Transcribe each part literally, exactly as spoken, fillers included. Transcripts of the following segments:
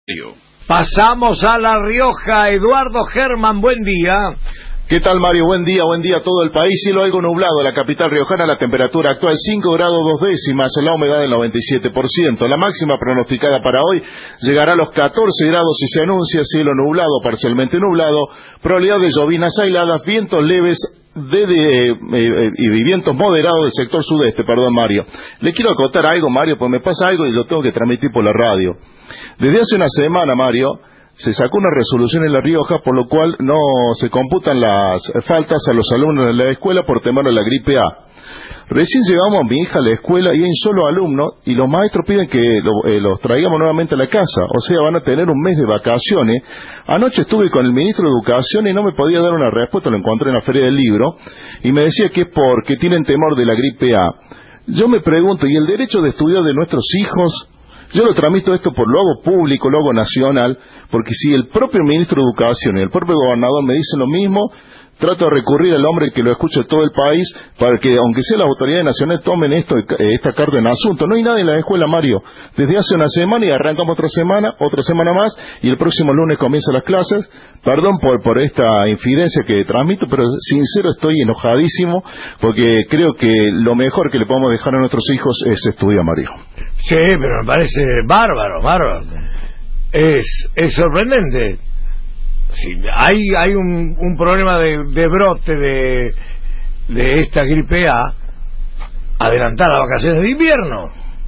Pasamos a La Rioja. Eduardo Germán, buen día. ¿Qué tal, Mario? Buen día, buen día a todo el país. Cielo algo nublado, la capital riojana, la temperatura actual cinco grados dos décimas, la humedad del noventa y siete por ciento. La máxima pronosticada para hoy llegará a los catorce grados y se anuncia cielo nublado, parcialmente nublado, probabilidad de llovinas aisladas, vientos leves de, de eh, eh, y vientos moderados del sector sudeste, perdón, Mario. Le quiero acotar algo, Mario, pues me pasa algo y lo tengo que transmitir por la radio. Desde hace una semana, Mario, se sacó una resolución en La Rioja por lo cual no se computan las faltas a los alumnos de la escuela por temor a la gripe A. Recién llegamos a mi hija a la escuela y hay un solo alumno y los maestros piden que lo, eh, los traigamos nuevamente a la casa, o sea, van a tener un mes de vacaciones. Anoche estuve con el ministro de Educación y no me podía dar una respuesta, lo encontré en la Feria del Libro, y me decía que es porque tienen temor de la gripe A. Yo me pregunto, ¿y el derecho de estudiar de nuestros hijos? Yo lo tramito esto por lo hago público, lo hago nacional, porque si el propio ministro de Educación y el propio gobernador me dicen lo mismo, trato de recurrir al hombre que lo escucha todo el país, para que, aunque sea las autoridades nacionales, tomen esto, esta carta en asunto. No hay nada en la escuela, Mario. Desde hace una semana y arrancamos otra semana, otra semana más, y el próximo lunes comienzan las clases. Perdón por, por esta infidencia que transmito, pero sincero estoy enojadísimo, porque creo que lo mejor que le podemos dejar a nuestros hijos es estudiar, Mario. Sí, pero me parece bárbaro, bárbaro. Es, es sorprendente. Sí, hay hay un, un problema de, de brote de, de esta gripe A, adelantar las vacaciones de invierno.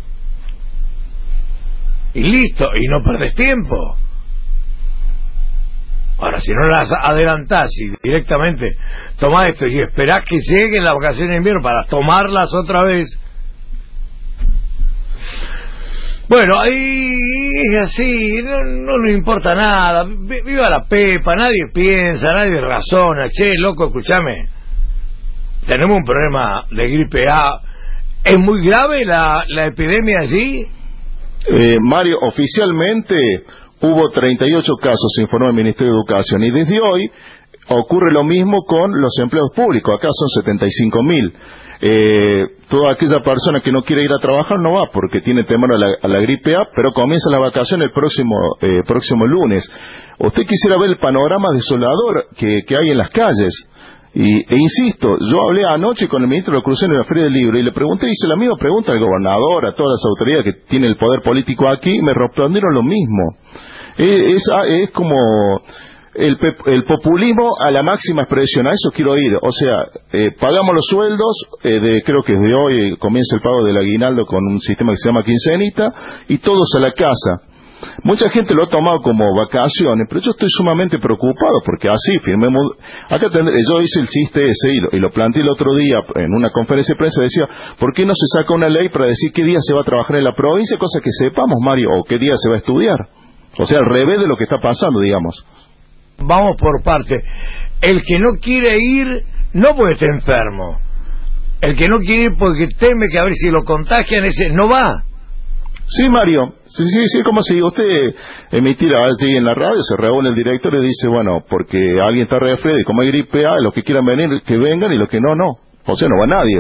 Y listo, y no perdés tiempo. Ahora, si no las adelantás y directamente tomás esto y esperás que lleguen las vacaciones de invierno para tomarlas otra vez. Bueno, ahí es así, no, no nos importa nada, viva la pepa, nadie piensa, nadie razona. Che, loco, escúchame, tenemos un problema de gripe A. ¿Es muy grave la, la epidemia allí? Eh, Mario, oficialmente hubo treinta y ocho casos, se informó el Ministerio de Educación, y desde hoy ocurre lo mismo con los empleados públicos. Acá son setenta y cinco mil. Eh, toda aquella persona que no quiere ir a trabajar no va porque tiene temor a la, a la gripe A, pero comienza la vacación el próximo eh, próximo lunes. Usted quisiera ver el panorama desolador que, que hay en las calles. Y, e insisto, yo hablé anoche con el ministro de Educación en la Feria del Libro y le pregunté, hice la misma pregunta al gobernador, a todas las autoridades que tienen el poder político aquí, y me respondieron lo mismo. Eh, es, es como El, el populismo a la máxima expresión, a eso quiero ir. O sea, eh, pagamos los sueldos, eh, de, creo que desde hoy eh, comienza el pago del aguinaldo con un sistema que se llama quincenita, y todos a la casa. Mucha gente lo ha tomado como vacaciones, pero yo estoy sumamente preocupado porque así firmemos. Acá tendré, yo hice el chiste ese y lo, y lo planteé el otro día en una conferencia de prensa. Decía, ¿por qué no se saca una ley para decir qué día se va a trabajar en la provincia? Cosa que sepamos, Mario, o qué día se va a estudiar. O sea, al revés de lo que está pasando, digamos. Vamos por parte. El que no quiere ir no puede estar enfermo. El que no quiere ir porque teme que a ver si lo contagian, ese no va. Sí, Mario, sí, sí, sí, como si usted emitiera así en la radio, se reúne el director y dice, bueno, porque alguien está resfriado y como hay gripe A, los que quieran venir, que vengan, y los que no, no. O sea, no va nadie.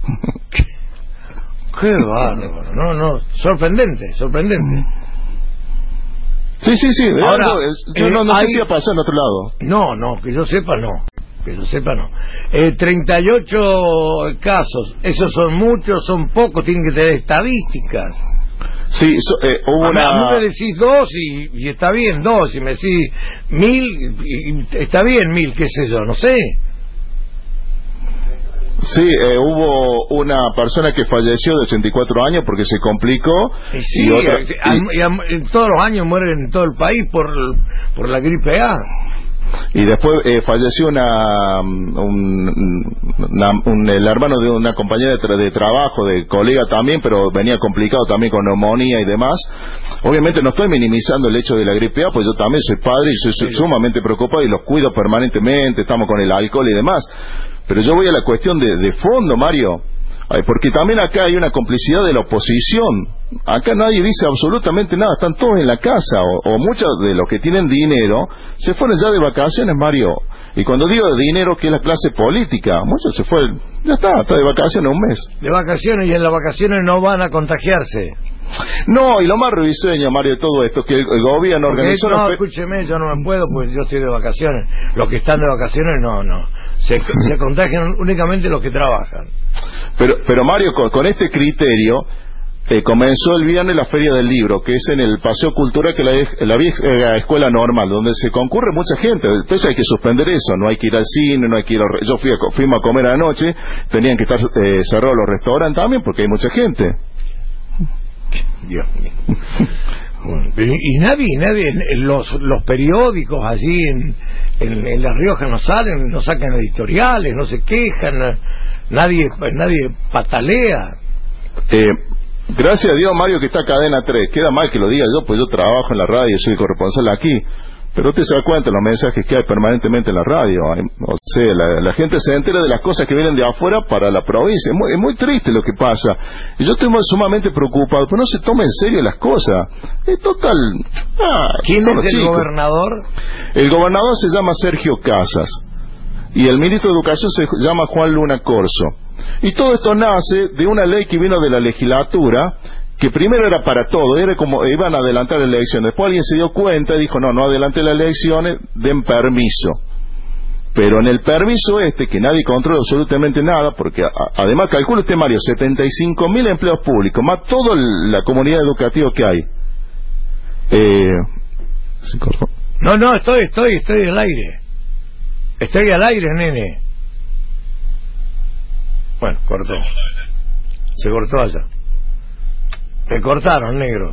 Qué bárbaro, no, no, sorprendente, sorprendente. Sí, sí, sí, ahora, algo, yo eh, no, no hay... sé si va a pasar en otro lado. No, no, que yo sepa no, que yo sepa no. Eh, treinta y ocho casos, esos son muchos, son pocos, tienen que tener estadísticas. Sí, so, eh, hubo a, una... a mí me decís dos y, y está bien, dos, y me decís mil, y, y está bien mil, qué sé yo, no sé. Sí, eh, hubo una persona que falleció de ochenta y cuatro años porque se complicó. Y sí, y otra, y, y, y, y todos los años mueren en todo el país por, por la gripe A. Y después eh, falleció una, un, una un, el hermano de una compañera de, tra de trabajo, de colega también, pero venía complicado también con neumonía y demás. Obviamente no estoy minimizando el hecho de la gripe A, pues yo también soy padre y soy, soy sí. sumamente preocupado y los cuido permanentemente, estamos con el alcohol y demás. Pero yo voy a la cuestión de, de fondo, Mario, porque también acá hay una complicidad de la oposición. Acá nadie dice absolutamente nada, están todos en la casa, o, o muchos de los que tienen dinero se fueron ya de vacaciones, Mario. Y cuando digo de dinero, que es la clase política, muchos se fueron, ya está, está de vacaciones un mes. De vacaciones, y en las vacaciones no van a contagiarse. No, y lo más risueño, Mario, de todo esto, que el, el gobierno Porque organizó... No, los... escúcheme, yo no me puedo, pues yo estoy de vacaciones. Los que están de vacaciones, no, no. Se, se contagian únicamente los que trabajan. Pero, pero Mario, con, con este criterio... Eh, comenzó el viernes la Feria del Libro, que es en el Paseo Cultura, que la, la vieja escuela normal, donde se concurre mucha gente. Entonces hay que suspender eso, no hay que ir al cine, no hay que ir a... Yo fui a, fuimos a comer anoche, tenían que estar eh, cerrados los restaurantes también, porque hay mucha gente. Dios mío. Bueno, y nadie, nadie, los, los periódicos allí en, en, en La Rioja no salen, no sacan editoriales, no se quejan, nadie, nadie patalea. Eh... Gracias a Dios, Mario, que está Cadena tres. Queda mal que lo diga yo, pues yo trabajo en la radio, soy corresponsal aquí. Pero usted se da cuenta de los mensajes que hay permanentemente en la radio. O sea, la, la gente se entera de las cosas que vienen de afuera para la provincia. Es muy, es muy triste lo que pasa. Y yo estoy muy, sumamente preocupado, pero no se toma en serio las cosas. Es total... Ah, ¿Quién es el chicos. gobernador? El gobernador se llama Sergio Casas. Y el ministro de Educación se llama Juan Luna Corso. Y todo esto nace de una ley que vino de la legislatura, que primero era para todo, era como iban a adelantar las elecciones. Después alguien se dio cuenta y dijo, no, no adelante las elecciones, den permiso. Pero en el permiso este, que nadie controla absolutamente nada, porque a, además calcula usted, Mario, setenta y cinco mil empleos públicos, más toda la comunidad educativa que hay. Eh, ¿Se cortó? No, no, estoy, estoy, estoy al aire. Estoy al aire, nene. Bueno, cortó. Se cortó allá. Me cortaron, negro.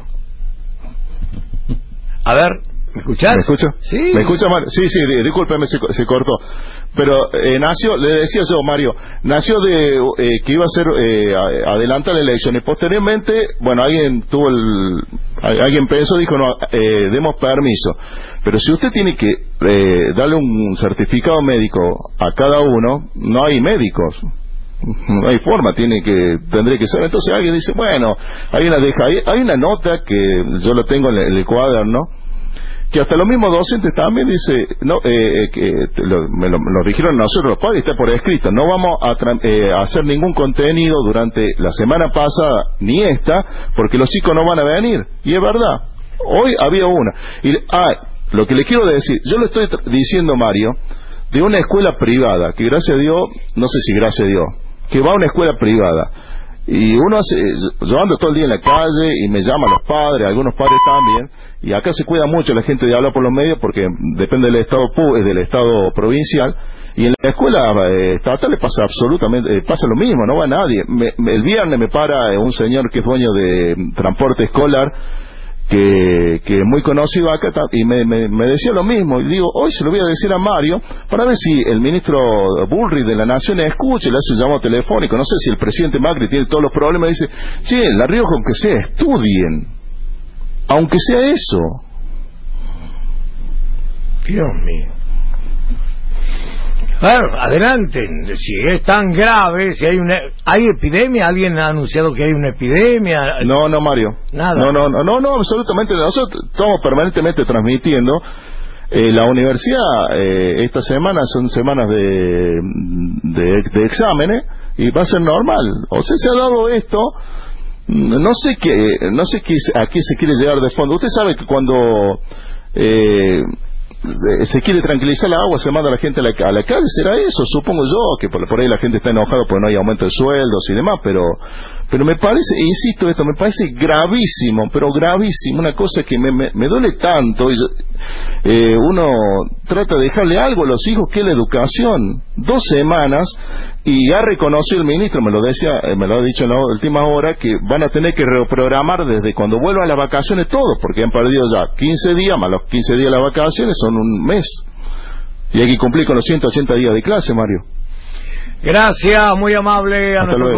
A ver, ¿me escuchás? ¿Me escucha? Sí. ¿Me escucha, Mario? Sí, sí, discúlpeme, se, se cortó. Pero eh, nació, le decía yo, Mario, nació de eh, que iba a ser eh, adelantar la elección y posteriormente, bueno, alguien tuvo el, alguien pensó, dijo, no, eh, demos permiso. Pero si usted tiene que eh, darle un certificado médico a cada uno, no hay médicos. No hay forma, tiene que, tendría que ser. Entonces alguien dice, bueno, hay una deja, hay, hay una nota que yo la tengo en el, en el cuaderno, que hasta los mismos docentes también dice, no, eh, que lo, me, lo, me lo dijeron nosotros los padres, está por escrito, no vamos a, eh, a hacer ningún contenido durante la semana pasada ni esta, porque los chicos no van a venir. Y es verdad, hoy había una. Y ah, lo que le quiero decir, yo le estoy diciendo, Mario, de una escuela privada, que gracias a Dios, no sé si gracias a Dios, que va a una escuela privada. Y uno hace, yo ando todo el día en la calle y me llaman los padres, algunos padres también, y acá se cuida mucho la gente de hablar por los medios porque depende del estado del estado provincial, y en la escuela eh, estatal le pasa absolutamente, eh, pasa lo mismo, no va nadie. Me, me, el viernes me para eh, un señor que es dueño de transporte escolar, que, que es muy conocido acá, y me, me, me decía lo mismo, y digo, hoy se lo voy a decir a Mario, para ver si el ministro Bullrich de la Nación escucha, le hace un llamado telefónico, no sé si el presidente Macri tiene todos los problemas, dice, che, en La Rioja aunque sea, estudien, aunque sea eso. Dios mío. Claro, adelante, si es tan grave, si hay una hay epidemia, alguien ha anunciado que hay una epidemia. No, no, Mario. Nada. No, no, no, no, no absolutamente. Nosotros estamos permanentemente transmitiendo. Eh, la universidad, eh, esta semana son semanas de, de, de exámenes y va a ser normal. O sea, se ha dado esto. No sé qué, no sé qué, a qué se quiere llegar de fondo. Usted sabe que cuando eh, se quiere tranquilizar la agua, se manda a la gente a la, a la calle, será eso, supongo yo, que por, por ahí la gente está enojada porque no hay aumento de sueldos y demás, pero pero me parece, insisto esto, me parece gravísimo, pero gravísimo, una cosa que me, me, me duele tanto, y yo, eh, uno trata de dejarle algo a los hijos, que es la educación, dos semanas, y ha reconocido el ministro, me lo decía, eh, me lo ha dicho en la última hora, que van a tener que reprogramar desde cuando vuelvan las vacaciones todo, porque han perdido ya quince días, más los quince días de las vacaciones son un mes, y hay que cumplir con los ciento ochenta días de clase, Mario. Gracias, muy amable a nuestro